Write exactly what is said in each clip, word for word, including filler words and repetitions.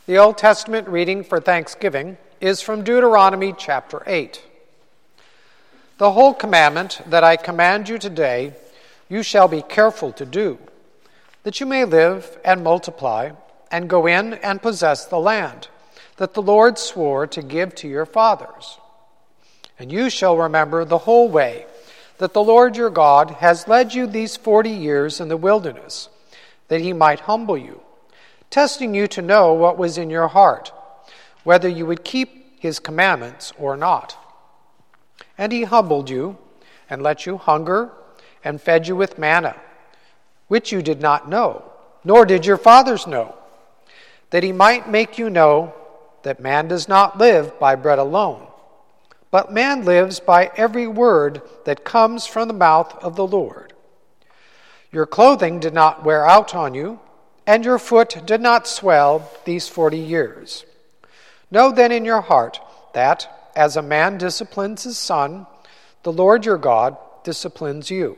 The Old Testament reading for Thanksgiving is from Deuteronomy chapter eight. The whole commandment that I command you today, you shall be careful to do, that you may live and multiply, and go in and possess the land that the Lord swore to give to your fathers. And you shall remember the whole way that the Lord your God has led you these forty years in the wilderness, that he might humble you, testing you to know what was in your heart, whether you would keep his commandments or not. And he humbled you, and let you hunger, and fed you with manna, which you did not know, nor did your fathers know, that he might make you know that man does not live by bread alone, but man lives by every word that comes from the mouth of the Lord. Your clothing did not wear out on you, and your foot did not swell these forty years. Know then in your heart that, as a man disciplines his son, the Lord your God disciplines you.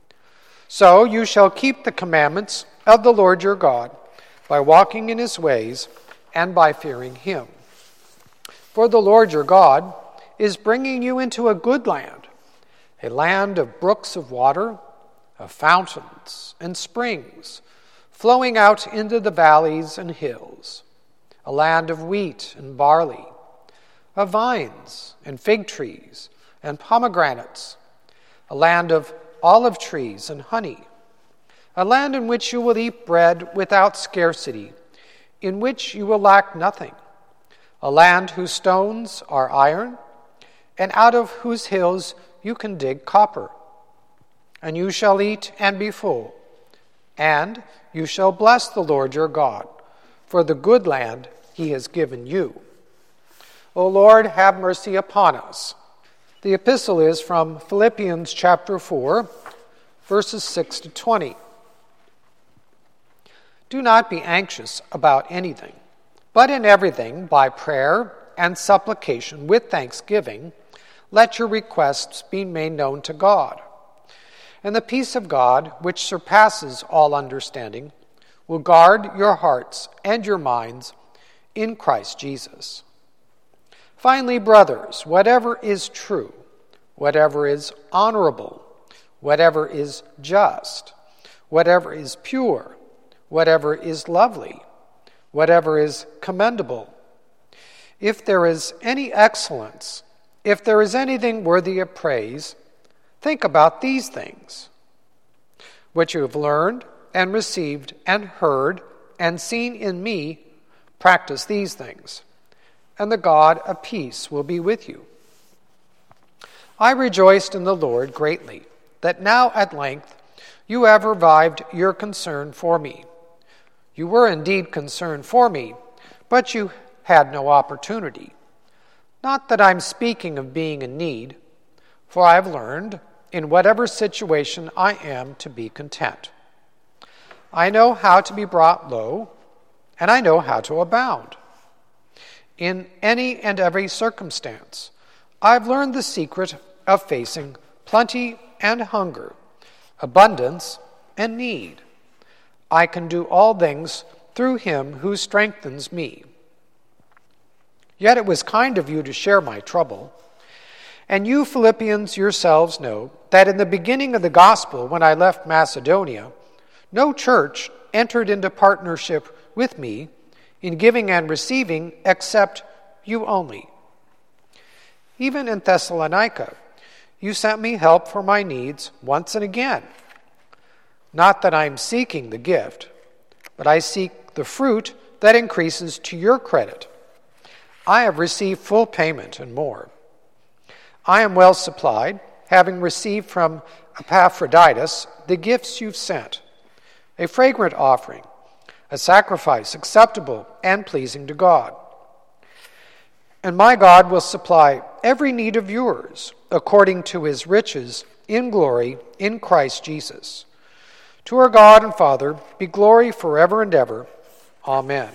So you shall keep the commandments of the Lord your God by walking in his ways and by fearing him. For the Lord your God is bringing you into a good land, a land of brooks of water, of fountains and springs, flowing out into the valleys and hills, a land of wheat and barley, of vines and fig trees and pomegranates, a land of olive trees and honey, a land in which you will eat bread without scarcity, in which you will lack nothing, a land whose stones are iron, and out of whose hills you can dig copper. And you shall eat and be full, and you shall bless the Lord your God for the good land he has given you. O Lord, have mercy upon us. The epistle is from Philippians chapter four, verses six to twenty. Do not be anxious about anything, but in everything, by prayer and supplication with thanksgiving, let your requests be made known to God. And the peace of God, which surpasses all understanding, will guard your hearts and your minds in Christ Jesus. Finally, brothers, whatever is true, whatever is honorable, whatever is just, whatever is pure, whatever is lovely, whatever is commendable, if there is any excellence, if there is anything worthy of praise, think about these things. What you have learned and received and heard and seen in me, practice these things, and the God of peace will be with you. I rejoiced in the Lord greatly that now at length you have revived your concern for me. You were indeed concerned for me, but you had no opportunity. Not that I'm speaking of being in need, for I have learned, in whatever situation I am, to be content. I know how to be brought low, and I know how to abound. In any and every circumstance, I've learned the secret of facing plenty and hunger, abundance and need. I can do all things through him who strengthens me. Yet it was kind of you to share my trouble. And you Philippians yourselves know that in the beginning of the gospel, when I left Macedonia, no church entered into partnership with me in giving and receiving except you only. Even in Thessalonica, you sent me help for my needs once and again. Not that I'm seeking the gift, but I seek the fruit that increases to your credit. I have received full payment and more. I am well supplied, having received from Epaphroditus the gifts you've sent, a fragrant offering, a sacrifice acceptable and pleasing to God. And my God will supply every need of yours according to his riches in glory in Christ Jesus. To our God and Father be glory forever and ever. Amen.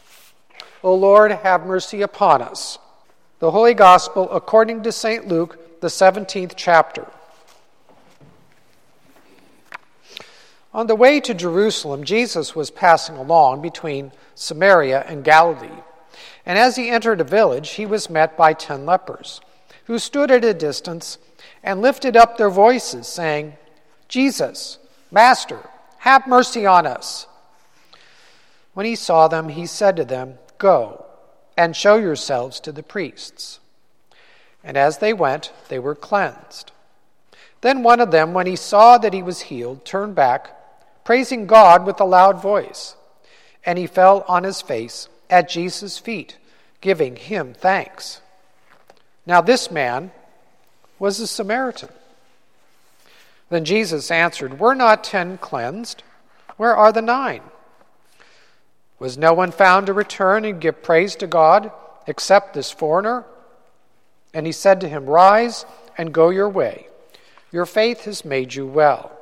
O Lord, have mercy upon us. The Holy Gospel according to Saint Luke, the seventeenth chapter. On the way to Jerusalem, Jesus was passing along between Samaria and Galilee. And as he entered a village, he was met by ten lepers, who stood at a distance and lifted up their voices, saying, "Jesus, Master, have mercy on us." When he saw them, he said to them, "Go and show yourselves to the priests." And as they went, they were cleansed. Then one of them, when he saw that he was healed, turned back, praising God with a loud voice. And he fell on his face at Jesus' feet, giving him thanks. Now this man was a Samaritan. Then Jesus answered, "Were not ten cleansed? Where are the nine? Was no one found to return and give praise to God except this foreigner?" And he said to him, "Rise and go your way. Your faith has made you well."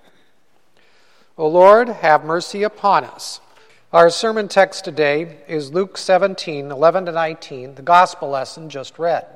O Lord, have mercy upon us. Our sermon text today is Luke seventeen, eleven to nineteen, the gospel lesson just read.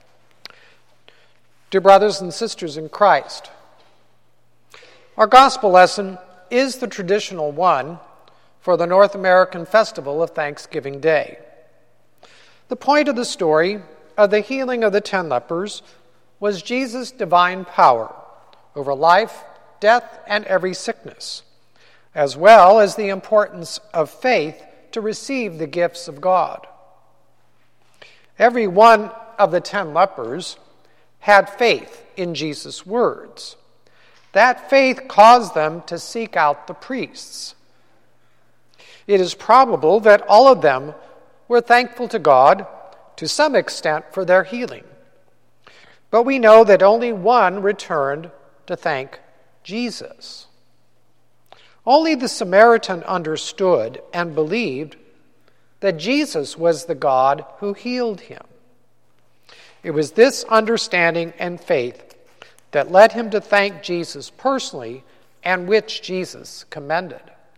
Dear brothers and sisters in Christ, our gospel lesson is the traditional one for the North American festival of Thanksgiving Day. The point of the story of the healing of the ten lepers was Jesus' divine power over life, death, and every sickness, as well as the importance of faith to receive the gifts of God. Every one of the ten lepers had faith in Jesus' words. That faith caused them to seek out the priests. It is probable that all of them were thankful to God to some extent for their healing. But we know that only one returned to thank Jesus. Only the Samaritan understood and believed that Jesus was the God who healed him. It was this understanding and faith that led him to thank Jesus personally, and which Jesus commended.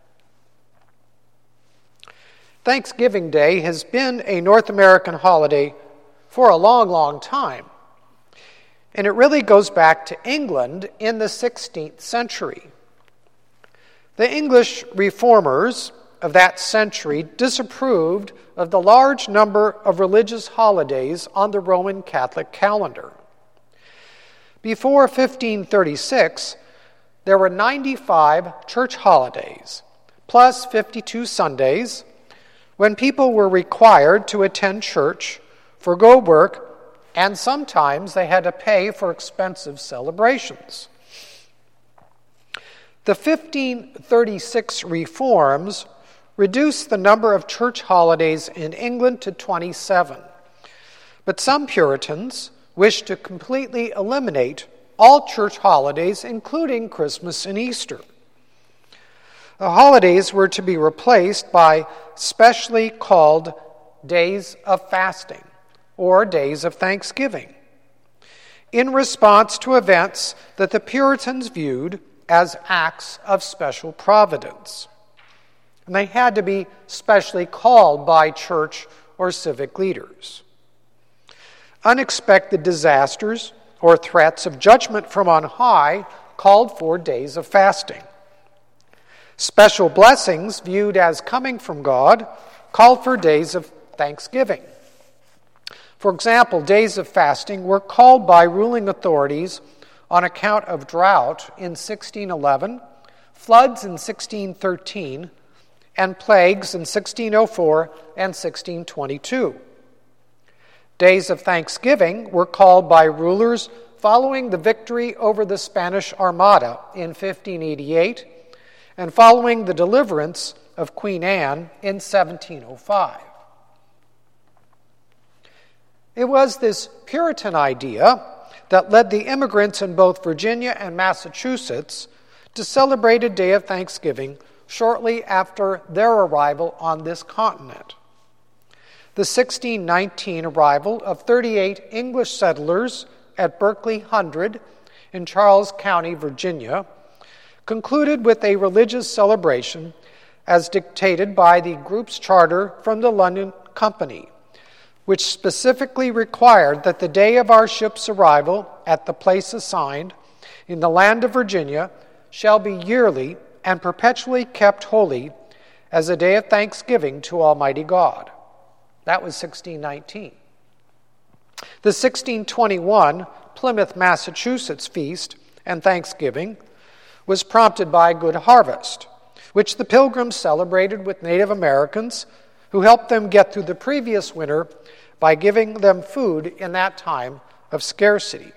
Thanksgiving Day has been a North American holiday for a long, long time. And it really goes back to England in the sixteenth century. The English reformers of that century disapproved of the large number of religious holidays on the Roman Catholic calendar. Before fifteen thirty-six, there were ninety-five church holidays, plus fifty-two Sundays, when people were required to attend church, forgo work, and sometimes they had to pay for expensive celebrations. The fifteen thirty-six reforms reduced the number of church holidays in England to twenty-seven. But some Puritans wished to completely eliminate all church holidays, including Christmas and Easter. The holidays were to be replaced by specially called days of fasting, or days of thanksgiving, in response to events that the Puritans viewed as acts of special providence. And they had to be specially called by church or civic leaders. Unexpected disasters or threats of judgment from on high called for days of fasting. Special blessings viewed as coming from God called for days of thanksgiving. For example, days of fasting were called by ruling authorities on account of drought in sixteen eleven, floods in sixteen thirteen, and plagues in sixteen oh four and sixteen twenty-two. Days of thanksgiving were called by rulers following the victory over the Spanish Armada in fifteen eighty-eight and following the deliverance of Queen Anne in seventeen oh five. It was this Puritan idea that led the immigrants in both Virginia and Massachusetts to celebrate a day of Thanksgiving shortly after their arrival on this continent. The sixteen nineteen arrival of thirty-eight English settlers at Berkeley Hundred in Charles County, Virginia, concluded with a religious celebration as dictated by the group's charter from the London Company, which specifically required that the day of our ship's arrival at the place assigned in the land of Virginia shall be yearly and perpetually kept holy as a day of thanksgiving to Almighty God. That was sixteen nineteen. The sixteen twenty-one Plymouth, Massachusetts feast and Thanksgiving was prompted by Good Harvest, which the Pilgrims celebrated with Native Americans who helped them get through the previous winter by giving them food in that time of scarcity.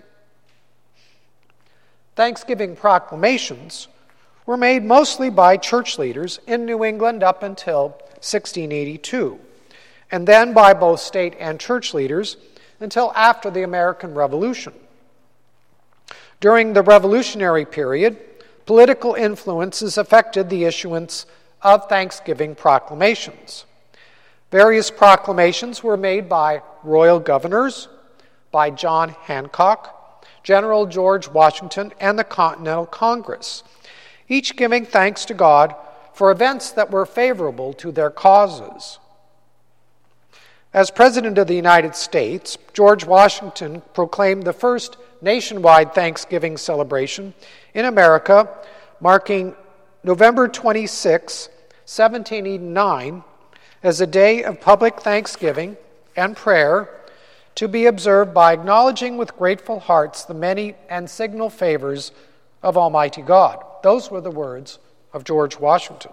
Thanksgiving proclamations were made mostly by church leaders in New England up until sixteen eighty-two, and then by both state and church leaders until after the American Revolution. During the Revolutionary period, political influences affected the issuance of Thanksgiving proclamations. Various proclamations were made by royal governors, by John Hancock, General George Washington, and the Continental Congress, each giving thanks to God for events that were favorable to their causes. As President of the United States, George Washington proclaimed the first nationwide Thanksgiving celebration in America, marking November twenty-sixth, seventeen eighty-nine, as a day of public thanksgiving and prayer to be observed by acknowledging with grateful hearts the many and signal favors of Almighty God. Those were the words of George Washington.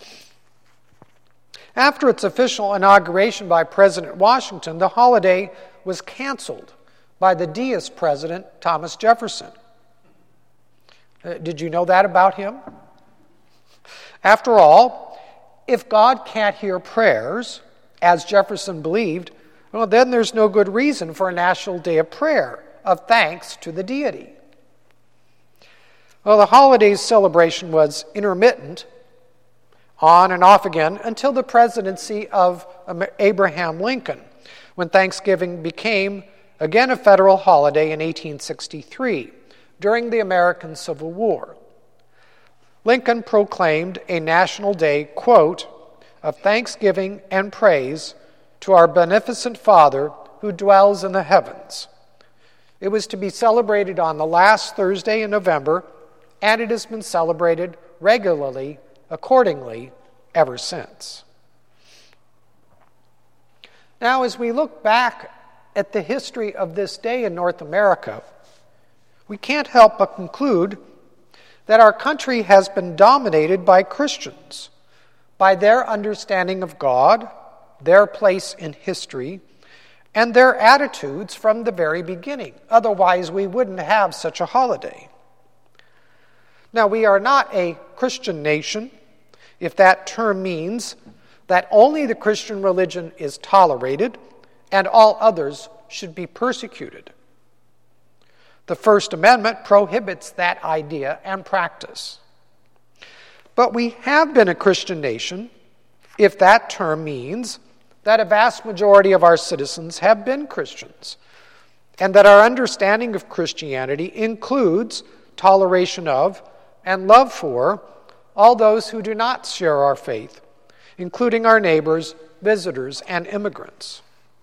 After its official inauguration by President Washington, the holiday was canceled by the deist president, Thomas Jefferson. Uh, did you know that about him? After all, if God can't hear prayers, as Jefferson believed, well, then there's no good reason for a national day of prayer, of thanks to the deity. Well, the holiday's celebration was intermittent, on and off again, until the presidency of Abraham Lincoln, when Thanksgiving became again a federal holiday in eighteen sixty-three, during the American Civil War. Lincoln proclaimed a national day, quote, of thanksgiving and praise to our beneficent Father who dwells in the heavens. It was to be celebrated on the last Thursday in November, and it has been celebrated regularly accordingly ever since. Now, as we look back at the history of this day in North America, we can't help but conclude that our country has been dominated by Christians, by their understanding of God, their place in history, and their attitudes from the very beginning. Otherwise, we wouldn't have such a holiday. Now, we are not a Christian nation, if that term means that only the Christian religion is tolerated and all others should be persecuted. The First Amendment prohibits that idea and practice. But we have been a Christian nation, if that term means that a vast majority of our citizens have been Christians, and that our understanding of Christianity includes toleration of and love for all those who do not share our faith, including our neighbors, visitors, and immigrants.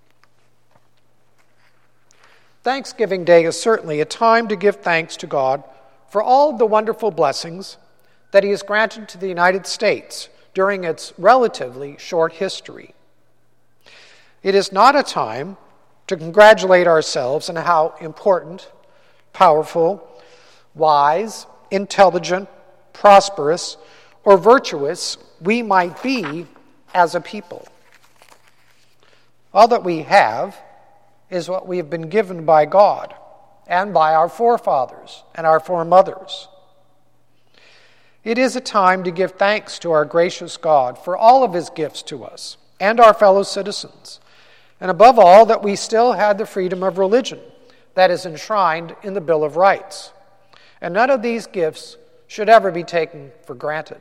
Thanksgiving Day is certainly a time to give thanks to God for all of the wonderful blessings that He has granted to the United States during its relatively short history. It is not a time to congratulate ourselves on how important, powerful, wise, intelligent, prosperous, or virtuous we might be as a people. All that we have is what we have been given by God and by our forefathers and our foremothers. It is a time to give thanks to our gracious God for all of His gifts to us and our fellow citizens, and above all, that we still had the freedom of religion that is enshrined in the Bill of Rights. And none of these gifts should ever be taken for granted.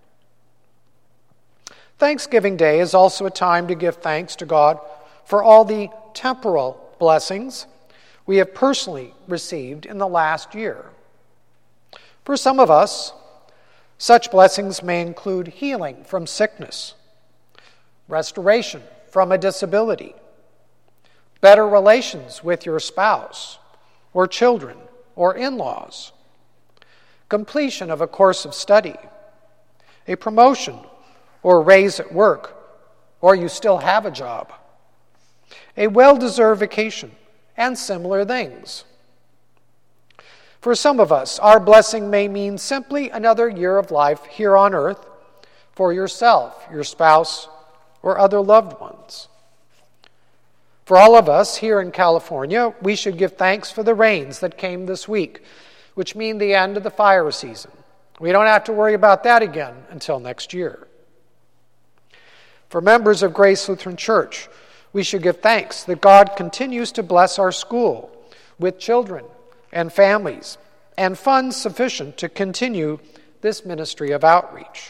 Thanksgiving Day is also a time to give thanks to God for all the temporal blessings we have personally received in the last year. For some of us, such blessings may include healing from sickness, restoration from a disability, better relations with your spouse or children or in-laws, completion of a course of study, a promotion, or a raise at work, or you still have a job, a well-deserved vacation, and similar things. For some of us, our blessing may mean simply another year of life here on earth for yourself, your spouse, or other loved ones. For all of us here in California, we should give thanks for the rains that came this week, which mean the end of the fire season. We don't have to worry about that again until next year. For members of Grace Lutheran Church, we should give thanks that God continues to bless our school with children and families and funds sufficient to continue this ministry of outreach.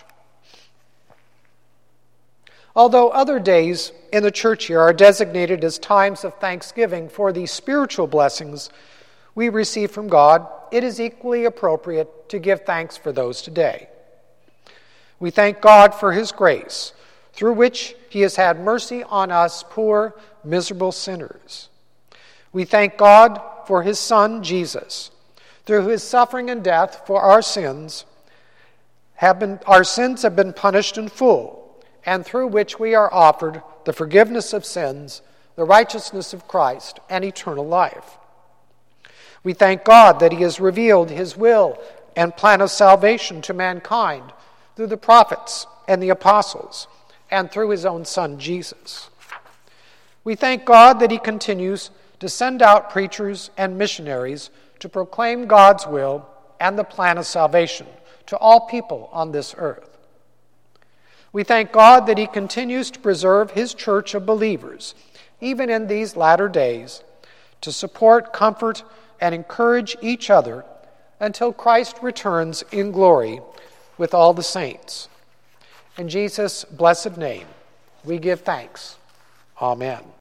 Although other days in the church year are designated as times of thanksgiving for the spiritual blessings we receive from God, it is equally appropriate to give thanks for those today. We thank God for His grace, through which He has had mercy on us poor, miserable sinners. We thank God for His Son, Jesus, through His suffering and death for our sins, have been, our sins have been punished in full, and through which we are offered the forgiveness of sins, the righteousness of Christ, and eternal life. We thank God that He has revealed His will and plan of salvation to mankind through the prophets and the apostles, and through His own Son, Jesus. We thank God that He continues to send out preachers and missionaries to proclaim God's will and the plan of salvation to all people on this earth. We thank God that He continues to preserve His church of believers, even in these latter days, to support, comfort, and encourage each other until Christ returns in glory with all the saints. In Jesus' blessed name, we give thanks. Amen.